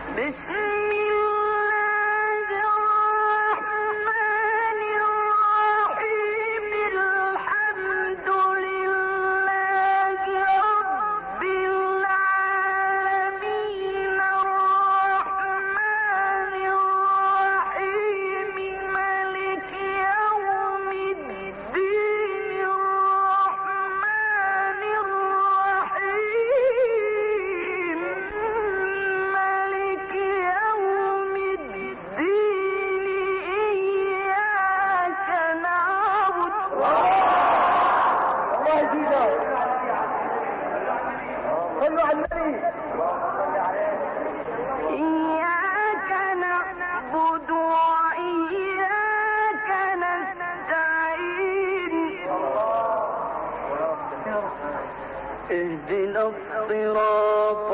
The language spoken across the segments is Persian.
اهدنا الصراط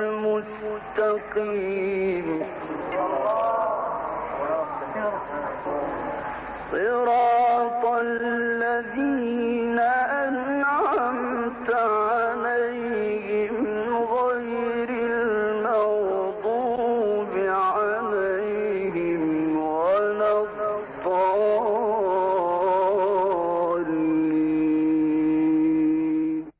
المستقيم صراط الذين أنعمت عليهم غير المغضوب عليهم ولا الضالين.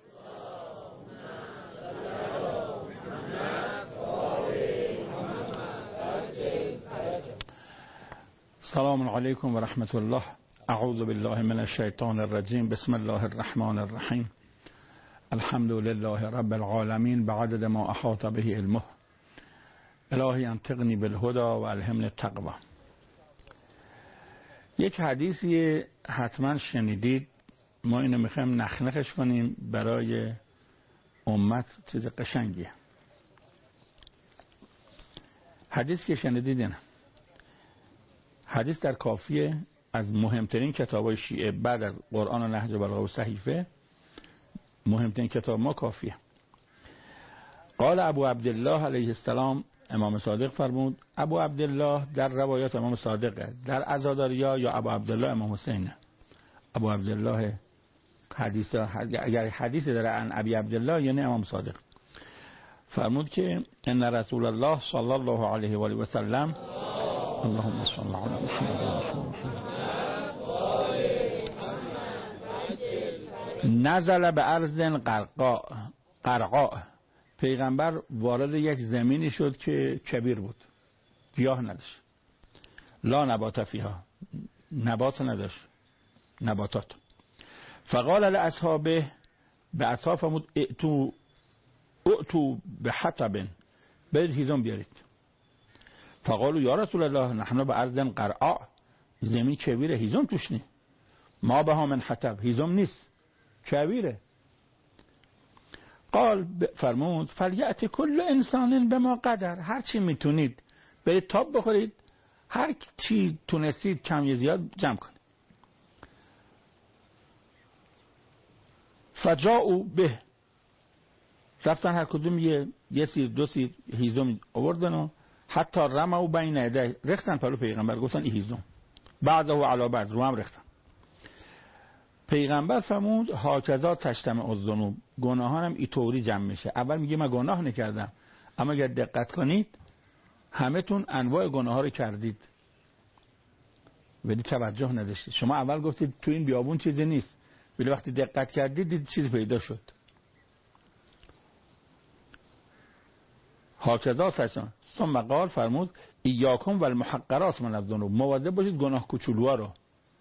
السلام علیکم و رحمت الله. اعوذ بالله من الشیطان الرجیم. بسم الله الرحمن الرحیم. الحمد لله رب العالمین بعدد ما احاط به علمه. الهی انطقنی بالهدى و الهمنی التقوی. یک حدیثی حتما شنیدید، ما اینو میخوایم نخنخش کنیم برای امت، چیز قشنگیه. حدیث که شنیدید اینه. حدیث در کافیه، از مهمترین کتابای شیعه بعد از قرآن و نهج بلاغه و صحیفه، مهمترین کتاب ما کافیه. قال ابو عبدالله علیه السلام، امام صادق فرمود. ابو عبدالله در روایات امام صادقه، در عزاداریا یا ابو عبدالله امام حسینه. ابو عبدالله حدیث، اگر حدیثی داره عن ابی عبدالله یعنی امام صادق. فرمود که ان رسول الله صلی الله علیه و آله و سلم، اللهم صل علی محمد، نزل به ارض قرقاء. پیغمبر وارد یک زمینی شد که کبیر بود، گیاه نداشت، لا نبات فیها، نبات نداشت، نباتات. فقال لاصحابه، به اصحاب فرمود ائتوا بحطب، برید هیزم بیارید. فقالوا یا رسول الله نحن به ارض قرعاء، زمین کبیره، هیزم توش نی. ما بها من حطب، هیزم نیست، کبیره. قال فرمود فلیأت کل انسان بما قدر، هر چی میتونید برید تاب بخورید، هر چی تونستید کم یا زیاد جمع کنید. فجاءوا به، رفتن هر کدوم یه سیر دو سیر هیزم آوردن و حتی رموا بین یدیه، ریختن پلو پیغمبر، گفتن این هیزم. بعده و علی بعد، رو هم ریختن. پیغمبر فرمود هاکذا تجتمع الذنوب، گناهانم اینطوری جمع میشه. اول میگه من گناه نکردم، اما اگر دقت کنید همه تون انواع گناه ها رو کردید ولی توجه نداشتید. شما اول گفتید تو این بیابون چیزی نیست، ولی وقتی دقت کردید دید چیز پیدا شد. هاکذا تجتمع. ثم قال، فرمود ایاکم و المحقرات من الذنوب، مواظب باشید گناه کوچولوها رو.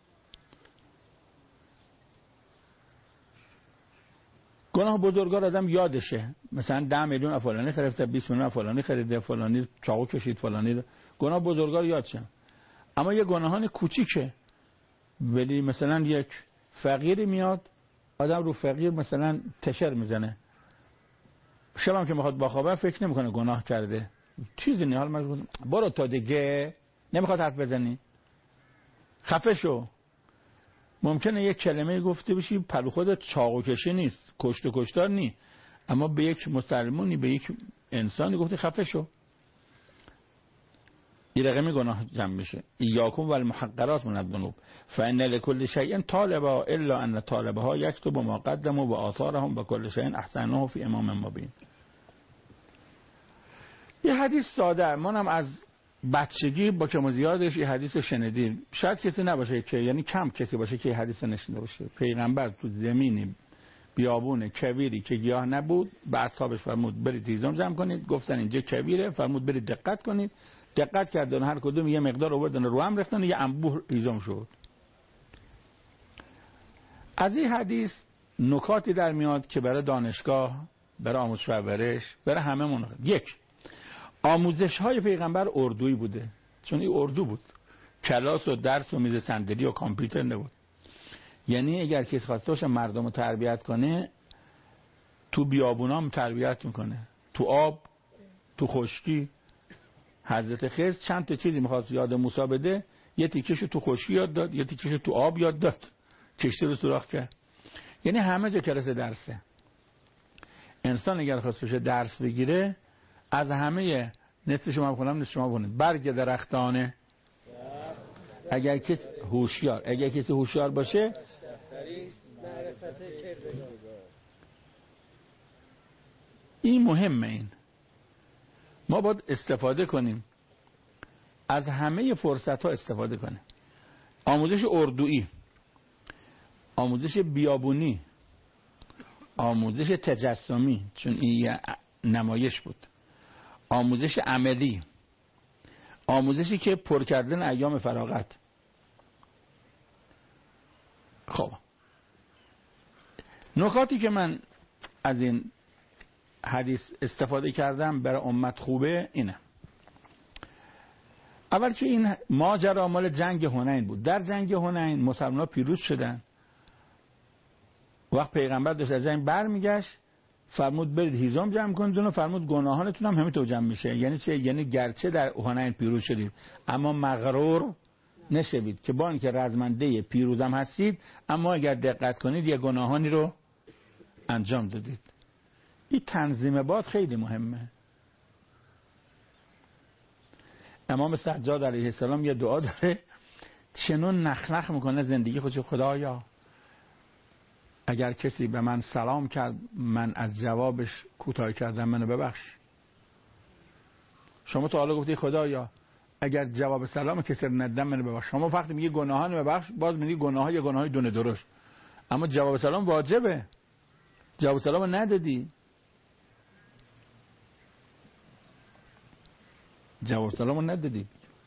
گناه بزرگا رو آدم یادشه، مثلا 10 میلیون فلانی خریده، 20 میلیون فلانی خریده، فلانی چاقو کشید، فلانی، گناه بزرگا رو یادشه. اما یه گناهان کوچیکه، ولی مثلا یک فقیری میاد، آدم رو فقیر مثلا تشر میزنه، شبم که میخواد بخوابه فکر نمیکنه گناه کرده، چیزی نه، حالا من برو تا دیگه، نمیخواد حرف بزنی، خفه شو. ممکنه یک کلمه گفته بشی پلو خودت چاقو کشی نیست، کشت و کشتار نی، اما به یک مسلمانی، به یک انسانی گفتی خفه شو، این رقمی گناه جمع میشه. ایاکم و المحقرات من الذنوب فان لكل شیء طالبا الا ان طالبها یکتب ما قدموا و آثارهم و كل شیء احسنه فی امام مبین. یه حدیث ساده، منم از بچگی با کم و زیادش یه حدیث شنیدیم، شاید کسی نباشه که، یعنی کم کسی باشه که یه حدیث نشنیده باشه. پیغمبر تو زمینی بیابون کویری که گیاه نبود، به اصحابش فرمود برید هیزم جمع کنید. گفتن اینجا کویره، فرمود برید دقت کنید. دقت کردن، هر کدوم یه مقدار آوردن رو هم ریختن، یه انبوه هیزم شد. از این حدیث نکاتی در میاد که برای دانشگاه، برای آموزش و پرورش، برای همه یک، آموزش های پیغمبر اردویی بوده، چون این اردو بود، کلاس و درس و میز صندلی و کامپیوتر نبود. یعنی اگر کسی خواسته باشه مردم رو تربیت کنه، تو بیابونام تربیت میکنه، تو آب، تو خشکی. حضرت خضر چند تا چیزی میخواست یاد موسی بده، یه تیکشو تو خشکی یاد داد، یه تیکشو تو آب یاد داد، کشتی رو سوراخ کرد. یعنی همه جا کلاس درسه. انسان اگر خواسته باشه درس بگیره، از همه نصف شما بخونم نصف شما بخونید. برگ درختانه، اگر کسی هوشیار باشه، این مهمه. این ما باید استفاده کنیم، از همه فرصت ها استفاده کنیم. آموزش اردویی، آموزش بیابونی، آموزش تجسمی، چون این نمایش بود، آموزش عملی، آموزشی که پر کردن ایام فراغت. خب نکاتی که من از این حدیث استفاده کردم برای امت خوبه اینه. اول که این ماجرا مال جنگ حنین بود. در جنگ حنین مسلمان‌ها پیروز شدن. وقت پیغمبر داشت از جنگ برمیگشت، فرمود برید هیزم جمع کنید و فرمود گناهانتون هم همینطور جمع میشه. یعنی چه؟ یعنی گرچه در حنین پیروز شدید اما مغرور نشوید که با اینکه رزمنده پیروزم هستید، اما اگر دقت کنید یه گناهانی رو انجام دادید. این تنظیم باد خیلی مهمه. امام سجاد علیه السلام یه دعا داره، چنون نخنخ میکنه زندگی خودش: خدایا اگر کسی به من سلام کرد من از جوابش کوتاه کردم، منو ببخش. شما تا حالا گفتی خدایا اگر جواب سلام کسی رو ندم منو ببخش. شما فقط میگی گناهان ببخش، باز میگی گناه‌ها یا گناه‌های دونه درشت، اما جواب سلام واجبه. جواب سلام رو ندادی، جواب سلام رو ندادی.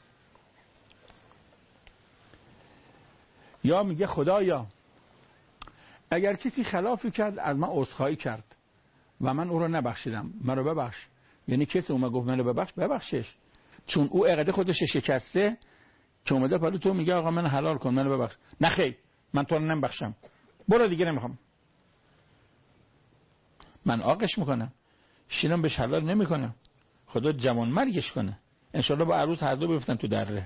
یا میگه خدایا اگر کسی خلافی کرد از من عذرخواهی کرد و من او رو نبخشیدم، منو ببخش. یعنی کسی اومد گفت منو ببخش، ببخشش، چون او عقیده خودش شکسته که اومده پلو تو میگه آقا من حلال کن، منو ببخش. نه خیر، من تو رو نمیبخشم، برو دیگه نمیخوام. من آقش میکنم، شیرم بهش حلال نمیکنم، خدا جوان مرگش کنه، انشالله با عروس هر دو بیفتن تو دره.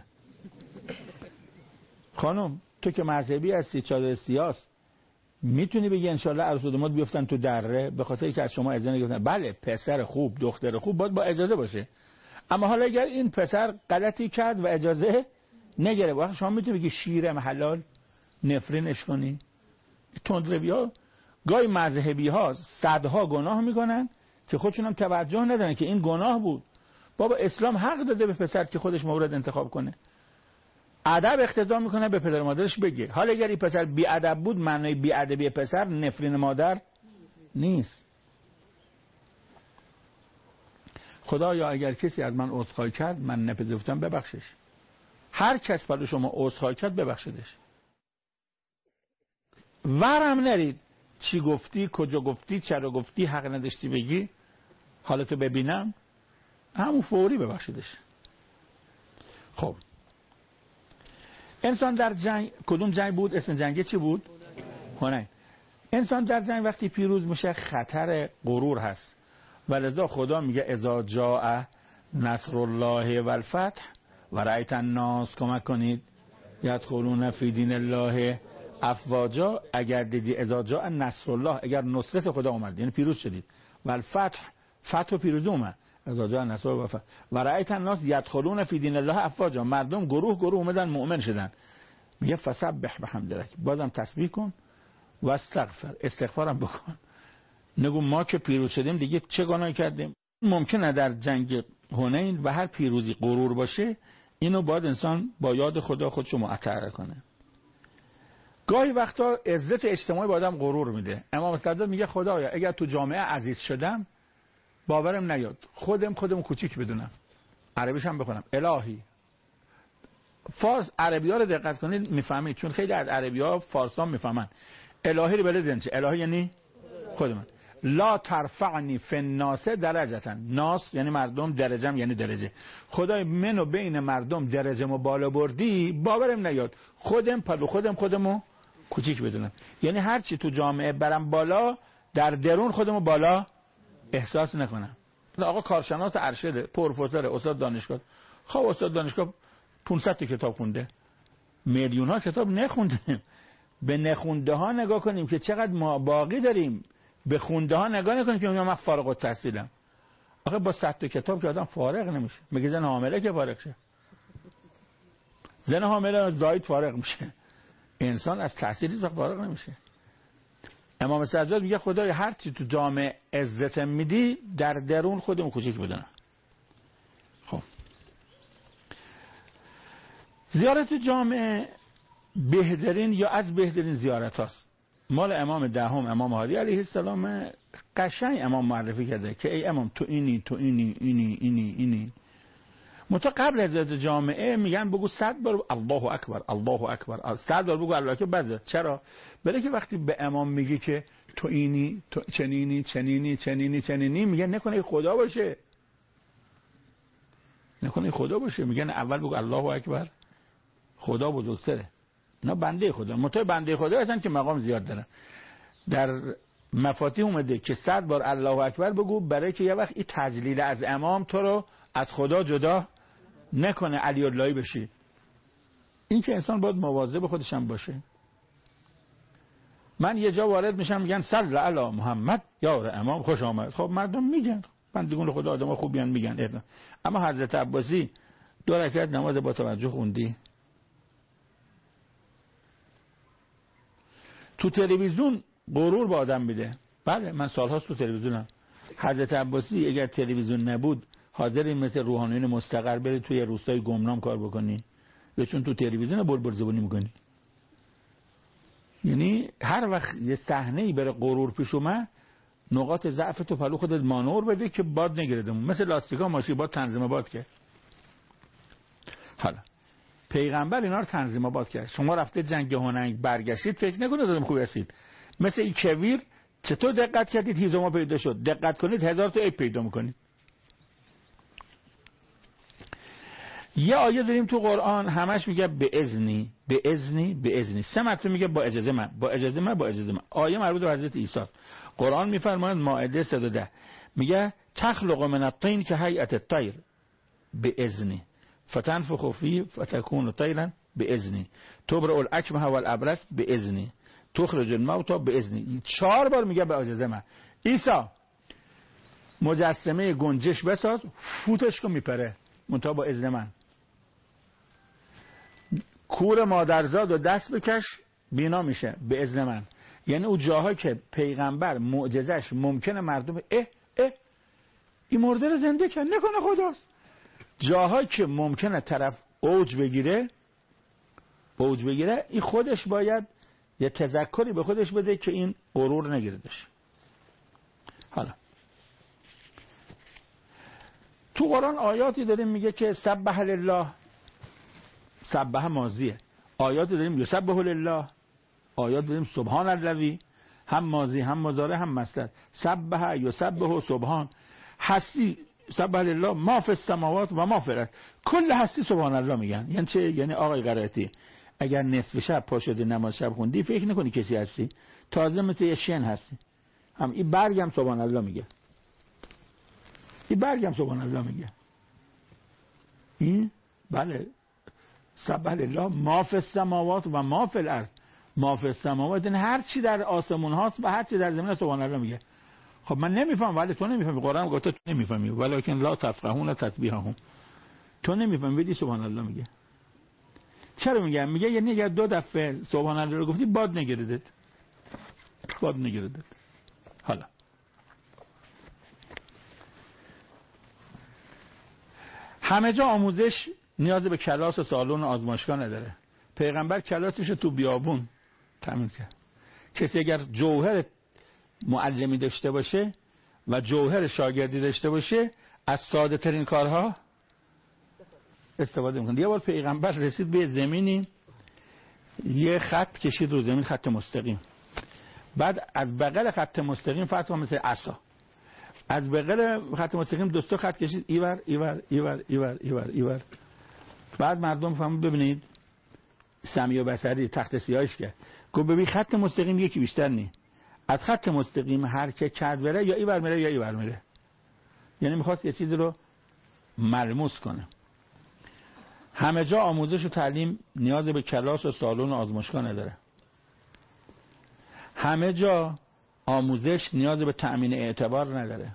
خانم تو که مذهبی هستی، چادر سیاست، میتونی بگی انشالله عروس و داماد بیفتن تو دره به خاطر اینکه از شما اجازه نگرفتن؟ بله، پسر خوب دختر خوب باید با اجازه باشه، اما حالا اگر این پسر غلطی کرد و اجازه نگرفت، وقت شما میتونی بگی شیرم حلال نفرینش کنی؟ تندروی ها گاهی مذهبی ها صدها گناه میکنن که خودشون هم توجه ندارن که این گناه بود. بابا اسلام حق داده به پسر که خودش مورد انتخاب کنه، ادب اقتضا میکنه به پدر مادرش بگه. حالا اگر این پسر بی ادب بود، معنی بی ادبی پسر نفرین مادر نیست. خدایا اگر کسی از من عذرخواهی کرد من نپذیرفتم، ببخشش. هر کس برای شما عذرخواهی کرد ببخشیدش. ورم نرید چی گفتی، کجا گفتی، چرا گفتی، حق نداشتی بگی، حالتو ببینم، همون فوری ببخشیدش. خب انسان در جنگ، کدوم جنگ بود؟ اسم جنگ چی بود؟ حنین. انسان در جنگ وقتی پیروز میشه خطر غرور هست و لذا خدا میگه اذا جاء نصر الله و الفتح و رأیت الناس، کمک کنید، یدخلون فی دین الله افواجا. اگر دیدی اذا جاء نصر الله، اگر نصرت خدا اومد یعنی پیروز شدید، و الفتح، فتح و پیروزی اومد، اذا جاء نصر الله و رأیت الناس یدخلون فی دین الله افواجا، مردم گروه گروه اومدن مؤمن شدن. میگه فسبح بحمد ربک، بازم تسبیح کن و استغفارم بکن. نگو ما که پیروز شدیم دیگه چه گناهی کردیم. ممکنه در جنگ حنین و هر پیروزی غرور باشه، اینو باید انسان با یاد خدا خودشو معطر کنه. گاهی وقتا عزت اجتماعی با آدم غرور میده. امام صادق میگه خدایا اگر تو جامعه عزیز شدم باورم نیاد خودم کوچیک بدونم، عربیش هم بخونم الهی. فارس عربی‌ها رو دقت کنید میفهمید، چون خیلی از عربی‌ها فارس‌ها میفهمن. الهی رو بلدین چه؟ الهی یعنی خود من. لا ترفعنی فی الناس درجه. ناس یعنی مردم، درجم یعنی درجه. خدای منو بین مردم درجه‌مو بالا بردی، باورم نیاد خودمو کوچیک بدونم. یعنی هر چی تو جامعه برم بالا، در درون خودمو بالا احساس نکنم. آقا کارشناس ارشد، پروفسور، استاد دانشگاه. خب استاد دانشگاه 500 تا کتاب خونده، میلیون ها کتاب نخونده. به نخونده ها نگاه کنیم که چقدر ما باقی داریم، به خونده ها نگاه نکنیم که من فارغ التحصیلم. آخه با 100 تا کتاب که آدم فارغ نمیشه. میگه زن حامله که فارغ شه، زن حامله زاید فارغ میشه، انسان از تحصیلی فارغ نمیشه. امام سجاد میگه خدای هر چی تو جامعه عزت میدی، در درون خودمو کوچیک بدونم. خب زیارت جامعه بهترین یا از بهترین زیارت هاست. مال امام دهم امام هادی علیه السلام قشنگ امام معرفی کرده که ای امام تو اینی. متا قبل از زیارت جامعه میگن بگو 100 بار الله اکبر الله اکبر، 100 بار بگو الله اکبر. بعد چرا؟ برای که وقتی به امام میگی که تو اینی، تو چنینی میگن نکنه خدا باشه، میگن اول بگو الله اکبر، خدا بزرگتره. اینا بنده خدا، متای بنده خدا هستن که مقام زیاد دارن. در مفاتیح اومده که 100 بار الله اکبر بگو، برای که یه وقت این تجلیل از امام تو رو از خدا جدا نکنه، علی اللهی بشی. این که انسان باید مواظب خودش هم باشه. من یه جا وارد میشم میگن صلی علی محمد یار امام خوش آمد. خب مردم میگن، بندگان خدا آدم خوبی ان میگن. اما حضرت عباسی 2 رکعت نماز با توجه خوندی؟ تو تلویزیون غرور به آدم میده. بله من سالهاست تو تلویزیونم. حضرت عباسی اگر تلویزیون نبود حاضر مثل روحانیون مستقر بری توی روستای گمنام کار بکنی، یا چون تو تلویزیون بلبل زبونی میکنی؟ یعنی هر وقت یه صحنه‌ای بره غرور پیش اومد، نقاط ضعف تو پلو خودت مانور بده که باد نگیردمون، مثل لاستیکا ماشین باد تنظیم باد کرد. حالا پیغمبر اینا رو تنظیم باد کرد. شما رفته جنگ هننگ برگشتید، فکر نکنید دادم خوب هستید. مثل این کویر چطور دقت کردید هیزوما پیدا شد؟ دقت کنید 1000 تا عیب پیدا میکنید. یه آیه داریم تو قرآن همش میگه به اذنی 3 مرتبه میگه با اجازه من. آیه مربوط به حضرت عیسی است. قرآن میفرماید مائده 110 میگه تخلق من الطین که هیئت الطیر به اذنی فتنفخ فیه فتکون طیرا به اذنی تبرئ الاکمه والابرص به اذنی تخرج الموتى به اذنی. 4 بار میگه به اجازه من. عیسی مجسمه گنجش بساز، فوتش کن میپره، منتها با اذن من. کور مادرزاد و دست بکش بینا میشه به اذن من. یعنی اون جاهایی که پیغمبر معجزش ممکنه مردم این مرده رو زنده کرد، نکنه خداست. جاهایی که ممکنه طرف اوج بگیره این خودش باید یه تذکری به خودش بده که این غرور نگیردش. حالا تو قرآن آیاتی داریم میگه که سبح لله، سبح ماضیه. آیاتی داریم یسبح لله، آیات داریم سبحان الذی، هم ماضی هم مضارع هم مصدر. سبح یسبح سبحان، هستی سبح لله ما فی السماوات و ما فی الارض، کل هستی سبحان الله میگن. یعنی چه؟ یعنی آقای قرائتی اگر نصف شب پا شدی نماز شب خوندی فکر نکنی کسی هستی، تازه مثل یه شن هستی. هم این برگم سبحان الله میگه، این برگم سبحان الله میگه. این بله سبح لله ما فی السماوات و ما فی الارض. ما فی السماوات یعنی هر چی در آسمون هاست و هر چی در زمین سبحان الله میگه. خب من نمیفهم، ولی تو نمیفهمی. قرآن گفته تو نمیفهمی ولکن لا تفقهون تسبیحهم، تو نمیفهمی بدی سبحان الله میگه. چرا میگم؟ میگه یعنی اگر 2 دفعه سبحان الله رو گفتی باد نگیردت. حالا همه جا آموزش نیاز به کلاس و سالن و آزمایشگاه نداره. پیغمبر کلاسش تو بیابون تامین کرد. کسی اگر جوهر معلمی داشته باشه و جوهر شاگردی داشته باشه از ساده ترین کارها استفاده میکنه. یه بار پیغمبر رسید به زمینی، یه خط کشید رو زمین، خط مستقیم. بعد از بغل خط مستقیم فرض کن مثل عصا، از بغل خط مستقیم دوستا خط کشید ایور ایور ایور ایور ایور ایور. بعد مردم فهمون ببینید سمی و بصری تخت سیاهش کرد، گفت ببین خط مستقیم یکی بیشتر نی، از خط مستقیم هر که کرد بره یا ایور میره یا ایور میره. یعنی میخواست یه چیزی رو ملموس کنه. همه جا آموزش و تعلیم نیاز به کلاس و سالن و آزمایشگاه نداره. همه جا آموزش نیاز به تأمین اعتبار نداره.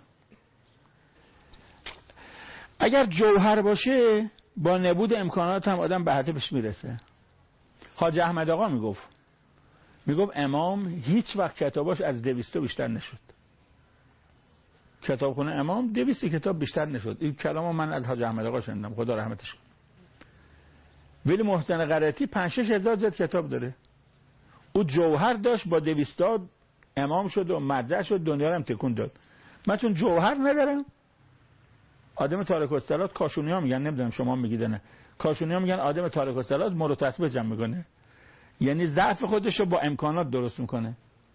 اگر جوهر باشه با نبود امکانات هم آدم به هدفش میرسه. حاج احمد آقا میگفت امام هیچ وقت کتاباش از 200 بیشتر نشد. کتابخونه امام 200 کتاب بیشتر نشد. این کلامو من از حاج احمد آقا شنیدم، خدا رحمتش کنه. ولی محسن قرائتی 5-6 هزار جلد کتاب داره. او جوهر داشت، با 200 امام شد و مدرسه شد، دنیا رو هم تکون داد. من چون جوهر ندارم، آدم تارک الصلات کاشونی ها میگن، نمیدونم شما میگید نه، کاشونی ها میگن آدم تارک الصلات مرو تسبیح جمع میکنه، یعنی ضعف خودش رو با امکانات درست میکنه.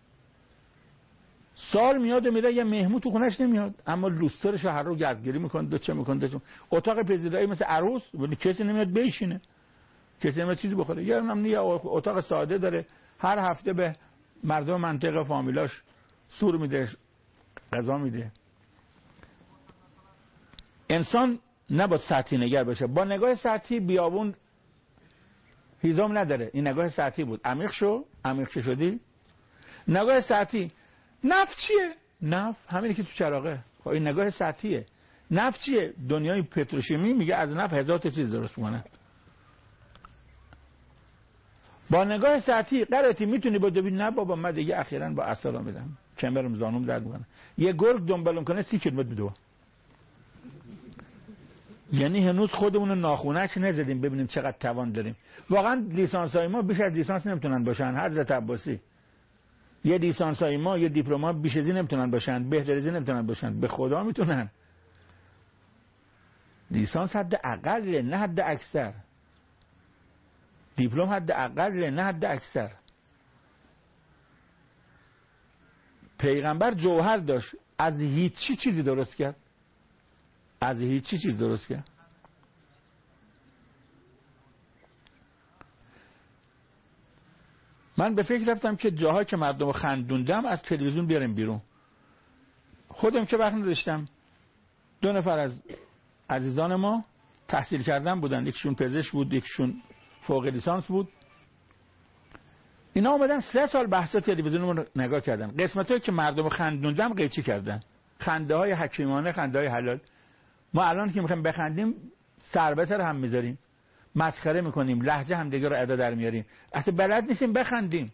سال میاد و میره، یه مهمون تو خونش نمیاد، اما لوسترش هر رو گردگیری میکنه، دو چه میکنه، اتاق پذیرایی مثل عروس، ولی کسی نمیاد بشینه، کسی نمیاد چیزی بخوره. یه نمیاد اتاق ساده داره، هر هفته به مردم منطقه فامیلاش سور میده، غذا میده. انسان نباید سطحی نگر باشه. با نگاه سطحی بیابون هیزم نداره. این نگاه سطحی بود. عمیق شدی. نگاه سطحی. نفت چیه؟ نفت همینی که تو چراغه. خب این نگاه سطحیه. نفت چیه؟ دنیای پتروشیمی میگه از نفت 1000 تا چیز درست میکنه. با نگاه سطحی قرائتی میتونی ببینی نه بابا من دیگه اخیراً با اعصابم میدم، کمرم زانوم درد میکنه. یه گرگ دنبالم کنه 30 کیلومتر بدو. یعنی هنوز خودمون ناخونک نزدیم ببینیم چقدر توان داریم. واقعا لیسانسای ما بیش از لیسانس نمیتونن باشن. حضرت عباسی یه لیسانسای ما، یه دیپلم‌ها بیش از این نمیتونن باشن، بهتریزی نمیتونن باشن. به خدا میتونن. لیسانس حد اقل نه حد اکثر. دیپلم حد اقل نه حد اکثر. پیغمبر جوهر داشت، از هیچی چیزی درست کرد. از هیچی چیز درست کرد. من به فکر رفتم که جاها که مردم خندوندم از تلویزیون بیاریم بیرون. خودم که وقت نداشتم. 2 نفر از عزیزان ما تحصیل کردن بودن، یکیشون پزشک بود، یکیشون فوق لیسانس بود. اینا اومدن 3 سال بحث تلویزیون رو نگاه کردن. قسمتایی که مردم خندوندم قیچی کردن. خنده های حکیمانه، خنده های حلال. ما الان که میخوایم بخندیم سر به سر هم میذاریم، مسخره میکنیم، لهجه هم دیگه رو ادا در میاریم. اصلا بلد نیستیم بخندیم،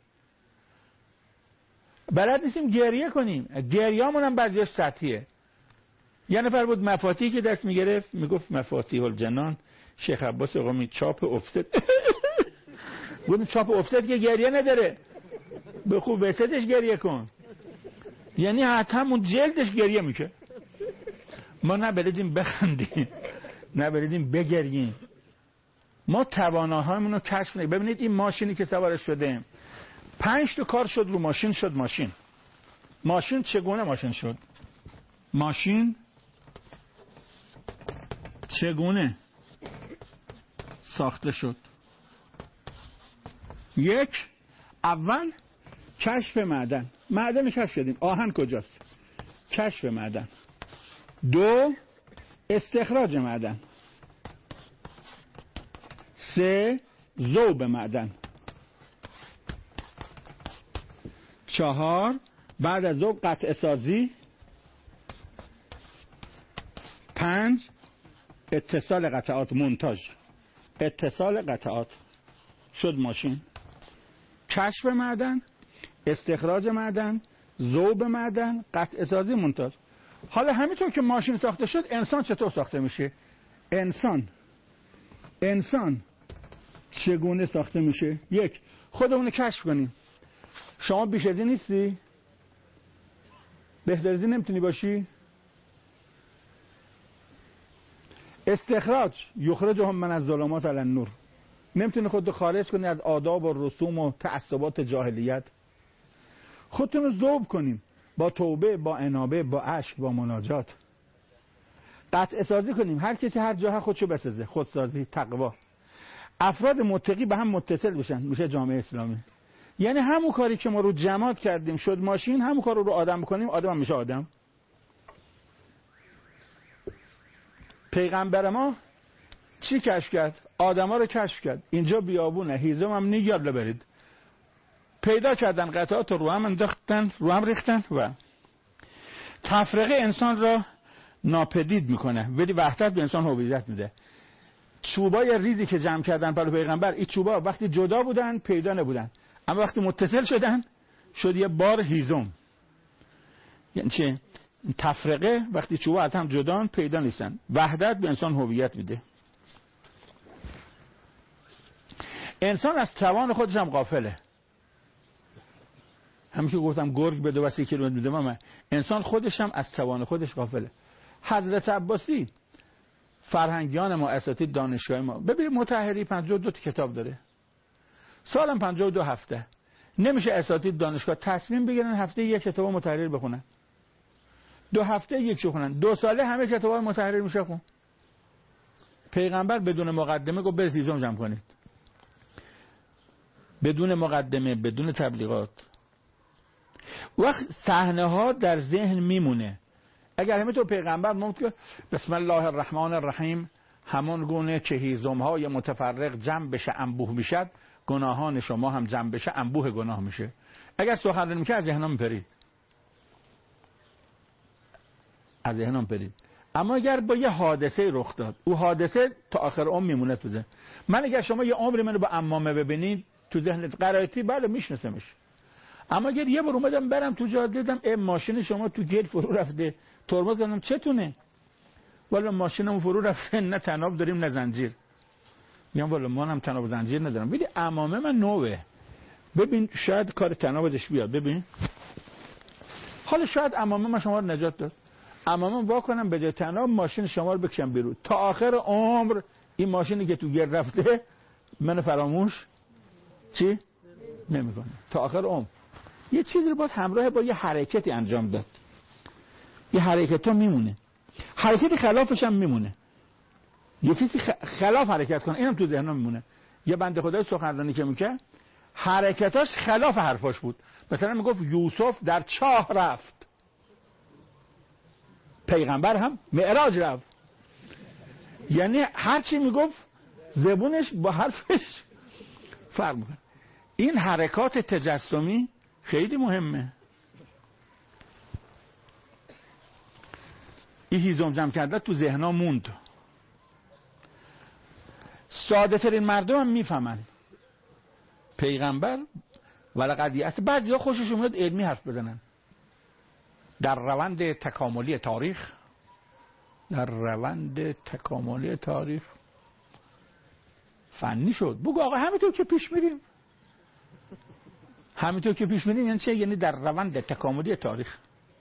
بلد نیستیم گریه کنیم. گریه‌مون هم بعضیش سطحیه. یه نفر بود مفاتیحی که دست میگرفت میگفت مفاتیح الجنان شیخ عباس قمی چاپ افسد. گفتم چاپ افسد که گریه نداره، به خوب وسطش گریه کن. یعنی حتما اون جلدش گریه میشه. ما نبردیم بخندیم، نبردیم بگریم. ما تواناهایمون رو کشف نکنیم. ببینید این ماشینی که سوارش شده 5 تا کار شد رو ماشین شد. ماشین چگونه ماشین شد؟ ماشین چگونه ساخته شد؟ 1 اول کشف معدن کشف شدیم. آهن کجاست؟ کشف معدن. 2 استخراج معدن. 3 ذوب معدن. 4 بعد از ذوب قطع سازی. 5 اتصال قطعات، مونتاژ، اتصال قطعات. شد ماشین. کشف معدن، استخراج معدن، ذوب معدن، قطع سازی، مونتاژ. حالا همینطور که ماشین ساخته شد، انسان چطور ساخته میشه؟ انسان چگونه ساخته میشه؟ یک، خودمون کشف کنیم. شما بیش از این نیستی؟ بهتر از این نمیتونی باشی؟ استخراج یخرجهم من الظلمات الی النور. نمیتونی خودت خارج کنی از آداب و رسوم و تعصبات جاهلیت. خودتون رو ذوب کنیم با توبه، با انابه، با اشک، با مناجات. قطع سازی کنیم، هر کسی هر جا خودشو بسازه. خودسازی، تقوا. افراد متقی به هم متصل بشن، میشه جامعه اسلامی. یعنی همون کاری که ما رو جماد کردیم شد ماشین، همون کار رو آدم بکنیم، آدم هم میشه آدم. پیغمبر ما چی کشف کرد؟ آدما رو کشف کرد. اینجا بیابونه، هیزم هم نیگیال برید. پیدا کردن، قطعات رو هم انداختن، رو هم ریختن و تفرقه انسان را ناپدید میکنه، ولی وحدت به انسان هویت میده. چوبای ریزی که جمع کردن برای پیغمبر، این چوبا وقتی جدا بودن پیدا نبودن، اما وقتی متصل شدن شد یه بار هیزم. یعنی چه؟ تفرقه وقتی چوبا از هم جدان پیدا نیستن. وحدت به انسان هویت میده. انسان از توان خودش هم غافله. همیشه گفتم گرگ به 2 کیلومتر میده، من انسان خودش هم از توان خودش غافله. حضرت عباسی فرهنگیان ما، اساتید دانشگاه ما، ببین مطهری 52 کتاب داره، سالم 52 هفته. نمیشه اساتید دانشگاه تصمیم بگیرن هفته یک کتاب مطهری بخونن، 2 هفته یک بخونن، 2 ساله همه کتابای مطهری میشه خون. پیغمبر بدون مقدمه گفت برید هیزم جمع کنید. بدون مقدمه، بدون تبلیغات. وقت صحنه ها در ذهن میمونه. اگر همینطور پیغمبر موند که بسم الله الرحمن الرحیم همون گونه که هیزم های متفرق جمع بشه انبوه میشد، گناهان شما هم جمع بشه انبوه گناه میشه. اگر سخنرانی میکرد از ذهنم پرید، از ذهنم پرید. اما اگر با یه حادثه رخ داد، او حادثه تا آخر عمر میمونه تو ذهن من. اگر شما یه عمری منو با عمامه ببینید تو ذهنت قرائتی، بله میشناسمش. اما اگر یه بار اومدم برم تو جاده دیدم ماشین شما تو گل فرو رفته، ترمز زدم چتونه؟ والا ماشینم فرو رفته، نه تناب داریم نه زنجیر. میگم والا ما هم تناب زنجیر ندارم، ولی عمامه من نوه. ببین شاید کار تنابش بیاد. ببین حالا شاید عمامه من شما رو نجات داد. عمامه واکنم به جای تناب ماشین شما رو بکشم بیرون. تا آخر عمر این ماشینی که تو گل رفته من فراموش چی نمیکنه تا آخر عمر. یه چیزی رو باید همراه با یه حرکتی انجام داد. یه حرکت ها میمونه، حرکتی خلافش هم میمونه. یه چیزی خلاف حرکت کنه، اینم تو ذهنم میمونه. یه بنده خدای سخنرانی که میکرد حرکتاش خلاف حرفاش بود. مثلا میگفت یوسف در چاه رفت، پیغمبر هم معراج رفت. یعنی هرچی میگفت زبونش با حرفش فرق میکنه. این حرکات تجسمی خیلی مهمه. این هیزم جمع کرده تو ذهنا موند. ساده ترین مردم هم میفهمن پیغمبر ولقد است. بعضیا خوششون میاد علمی حرف بزنن. در روند تکاملی تاریخ، در روند تکاملی تاریخ فنی شد. بگو آقا همینطور که پیش میریم، همینطور که پیش میریم یعنی چه؟ یعنی در روند تکاملی تاریخ.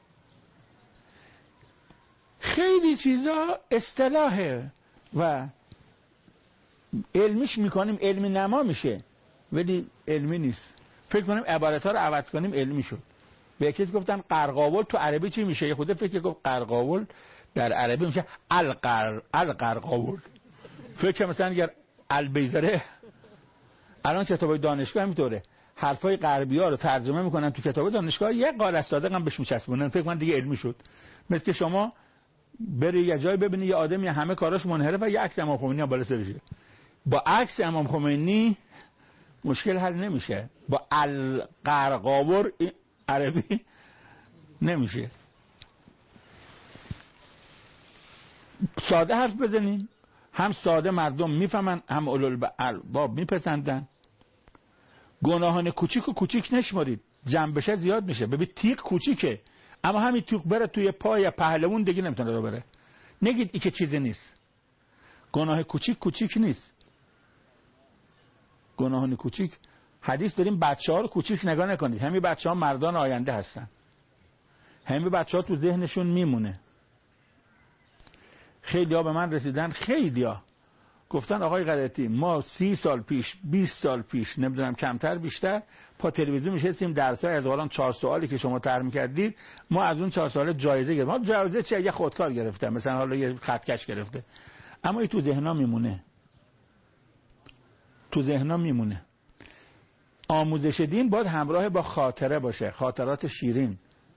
خیلی چیزا اصطلاحه و علمیش میکنیم علمی نما میشه ولی علمی نیست. فکر کنیم عبارتها رو عوض کنیم علمی شد. به یکی گفتن قرقاول تو عربی چی میشه؟ یه خود فکر گفت قرقاول در عربی میشه القرقاول. فکر مثلا اگر البیزره، الان کتابای دانشگاه همینطوره، حرفای غربی ها رو ترجمه میکنن تو کتاب دانشگاه، یه قال صادق هم بهش میچسبونن، فکر کنن دیگه علمی شد. مثل که شما بری یه جای ببینی یه آدمی همه کاراش منحرفه و یه عکس امام خمینی هم بالا سرشه. با عکس امام خمینی مشکل حل نمیشه، با القرقاور عربی نمیشه. ساده حرف بزنین، هم ساده مردم میفهمن، هم اولوالالباب میپسندن. گناهان کوچیک و کوچیک نشمارید، جمع بشه زیاد میشه. ببین تیغ کوچیکه اما همین تیغ بره توی پای پهلوون دیگه نمیتونه رو بره. نگید ای که چیزی نیست. گناه کوچیک نیست. گناهان کوچیک، حدیث داریم بچه‌ها رو کوچیک نگاه نکنید، همین بچه‌ها مردان آینده هستن، همین بچه‌ها تو ذهنشون میمونه. خیلی‌ها به من رسیدن، خیلی‌ها گفتن آقای غلطی ما 30 سال پیش 20 سال پیش نمیدونم کمتر بیشتر پا تلویزیون میشستیم درس‌های از الان 4 سوالی که شما طرح می‌کردید ما از اون 4 سال جایزه گرفتیم. ما جایزه چیه؟ یه خودکار گرفتم مثلا، حالا یه خطکش گرفته، اما این تو ذهن‌ها میمونه، تو ذهن‌ها میمونه. آموزش دین باید همراه با خاطره باشه، خاطرات شیرین.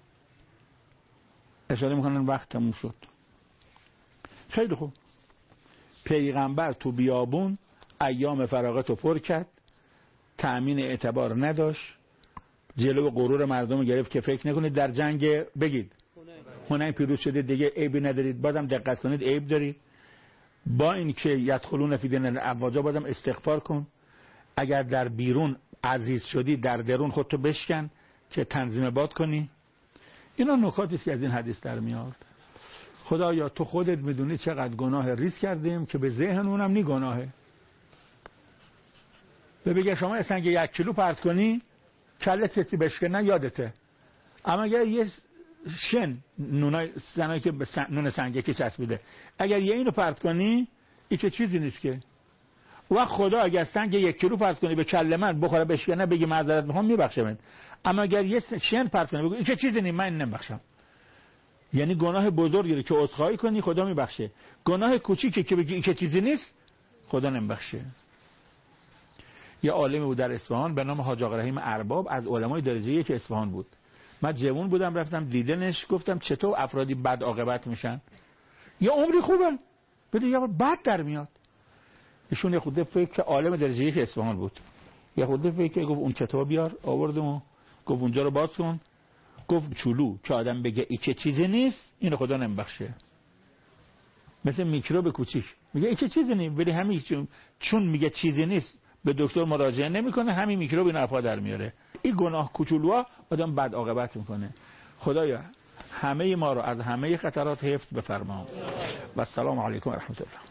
اشاره میکنن وقت تموم شد. خیلی خوب. پیغمبر تو بیابون ایام فراغت رو پر کرد، تأمین اعتبار نداشت، جلو غرور مردم رو گرفت که فکر نکنید در جنگ بگید حنین پیروز شده دیگه عیبی ندارید، بازم دقت کنید عیب دارید. با این که یدخلون فی دین افواجا بازم استغفار کن. اگر در بیرون عزیز شدی در درون خودتو بشکن که تنظیم باد کنی. اینا نکاتی است که از این حدیث در میاد. خدایا تو خودت میدونی چقدر گناه ریز کردیم که به ذهن اونم نی گناهه. بگه شما سنگ 1 کیلو پرت کنی کله کسی بشکنه یادته، اما اگر یه شن نونای سنایی که به نون سنگکی چسبیده اگر یه اینو پرت کنی این که چیزی نیست که. و خدا اگر سنگ 1 کیلو پرت کنی به کله من بخوره بشکنه بگی معذرت میخوام میبخشم، اما اگر یه شن پرت کنی بگی این که چیزی نیست من نمیبخشم. یعنی گناه بزرگی که عذرخواهی کنی خدا میبخشه، گناه کوچیکی که بگی این که چیزی نیست خدا نمیبخشه. یه عالمی بود در اصفهان به نام حاج آقا رحیم ارباب، از علمای درجه 1 اصفهان بود. من جوون بودم رفتم دیدنش، گفتم چطور افرادی بد عاقبت میشن؟ یه عمری خوبن بده یه بد در میاد. ایشون یه خورده فکر عالم درجه 1 اصفهان بود، یه خورده فکر گفت اون کتاب بیار، آوردم و گفت اونجا رو باز کن، گفت چولو که آدم بگه این که چیزی نیست اینو خدا نمیبخشه. مثل میکروب کوچیک میگه این که چیزی نیست، ولی همین چون میگه چیزی نیست به دکتر مراجعه نمیکنه، همین میکروب اینو اپا در میاره. این گناه کوچولوها آدم بد عاقبت میکنه. خدایا همه ما رو از همه خطرات حفظ بفرما. و السلام علیکم و رحمت الله.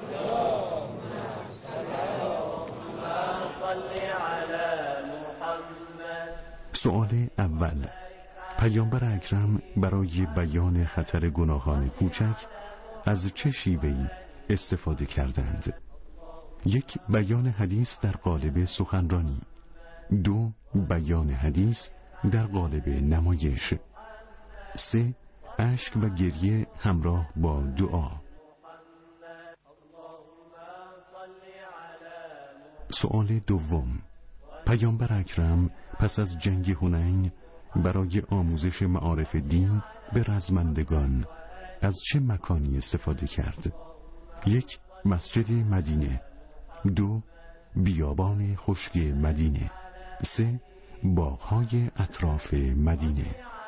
سوال اول: پیامبر اکرم برای بیان خطر گناهان کوچک از چه شیوه‌ای استفاده کردند؟ 1. بیان حدیث در قالب سخنرانی. 2. بیان حدیث در قالب نمایش. 3. اشک و گریه همراه با دعا. سوال دوم: پیامبر اکرم پس از جنگ حنین برای آموزش معارف دین به رزمندگان از چه مکانی استفاده کرد؟ 1. مسجد مدینه. 2. بیابان خشک مدینه. 3. باغ‌های اطراف مدینه.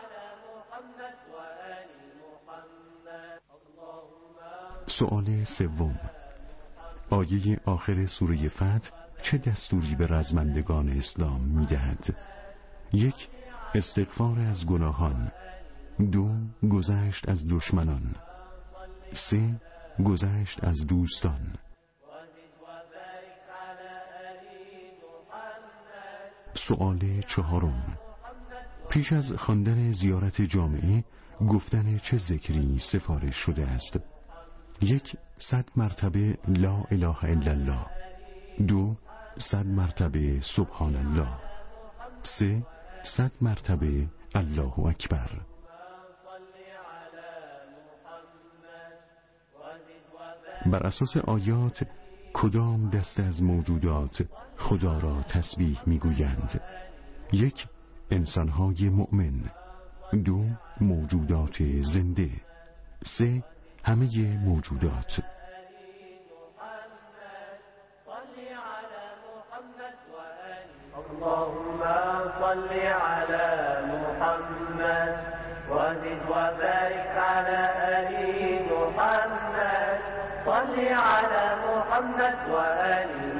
سوال سوم: آیه آخر سوره فتح چه دستوری به رزمندگان اسلام می‌دهد؟ 1. استغفار از گناهان. 2. گذشت از دشمنان. 3. گذشت از دوستان. سوال چهارم: پیش از خواندن زیارت جامعه گفتن چه ذکری سفارش شده است؟ 1. 100 مرتبه لا اله الا الله. 2. 100 مرتبه سبحان الله. 3. 100 مرتبه الله اکبر. بر اساس آیات کدام دسته از موجودات خدا را تسبیح میگویند؟ 1. انسانهای مؤمن. 2. موجودات زنده. 3. همه موجودات. اللهم صل على محمد وزد وبارك على آل محمد صل على محمد وآل